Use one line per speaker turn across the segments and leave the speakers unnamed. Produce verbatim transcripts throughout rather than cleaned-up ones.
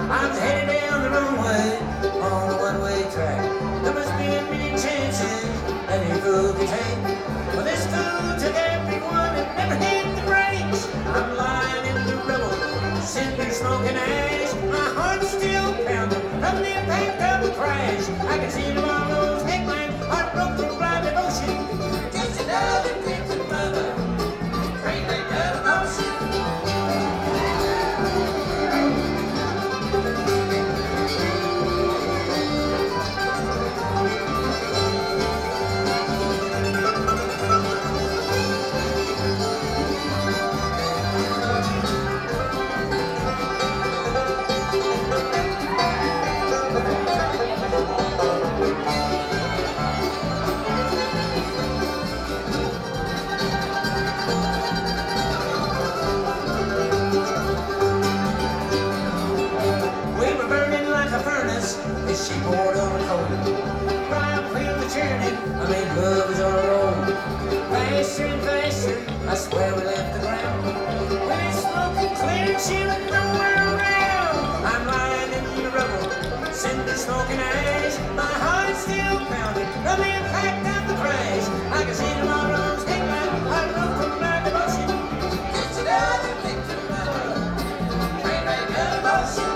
I'm headed down the wrong way on a one-way track. There must be a million chances that any fool could take. Well, this fool took everyone and never hit the brakes. I'm lying in the rubble, cinder smoking ash. My heart's still pounding from the impact of a crash. I can see tomorrow's headline, heartbroken blind devotion. Just another victim of a train wreck of emotion. She poured on a cold. Crime filled the journey. I made love as our own. Faster and faster, I swear we left the ground. When it's smoking clear, she was nowhere around. I'm lying in the rubble, cinder smoking ash. My heart's still pounding from the impact of the crash. I can see tomorrow's headline. I wrote from my devotion. It's another victim of a train wreck of emotion.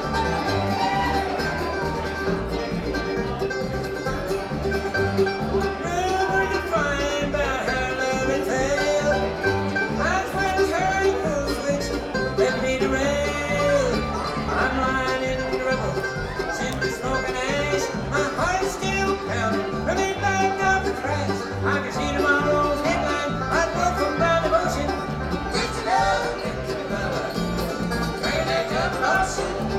I can see tomorrow's headline. I broke from my devotion. It's another victim of a train wreck of emotion.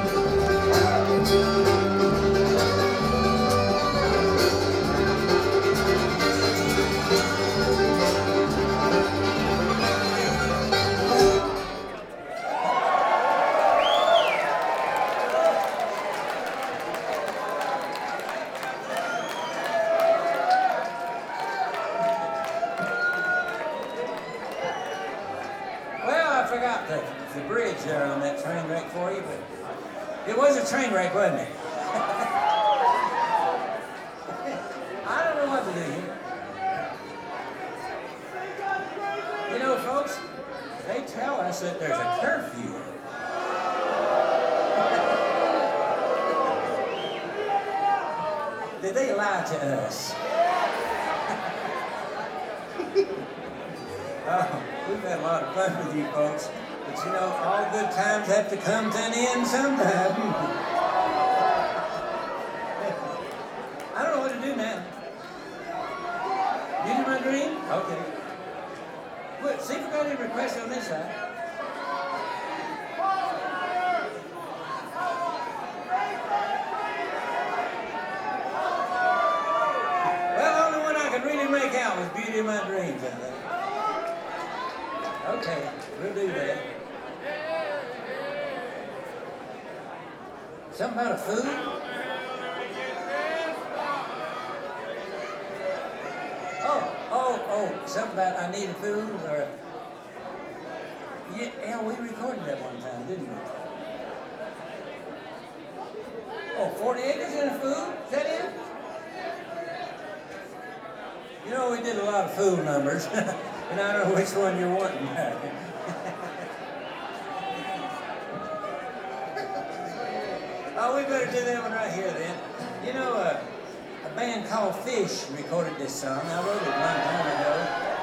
I forgot the, the bridge there on that train wreck for you, but it was a train wreck, wasn't it? I don't know what to do here. You know, folks, they tell us that there's a curfew. Did they lie to us? Oh, we've had a lot of fun with you folks, but you know, all good times have to come to an end sometime. I don't know what to do now. You do my dream? Okay. Well, see if we got any requests on this side. Well, the only one I could really make out was Beauty of My Dreams, I think. Okay, we'll do that. Something about a food? Oh, oh, oh, something about I need a food or... Yeah, yeah, we recorded that one time, didn't we? Oh, forty acres and a food? Is that it? You know, we did a lot of food numbers. And I don't know which one you're wanting. Oh, we better do that one right here then. You know, uh, a band called Fish recorded this song. I wrote it one time ago.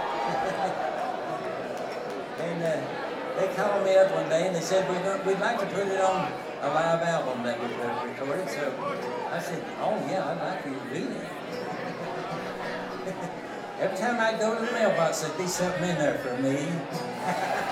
And uh, they called me up one day and they said, We're gonna, we'd like to put it on a live album that we recorded. So I said, oh yeah, I'd like for you to do that. Every time I go to the mailbox, there'd be something in there for me.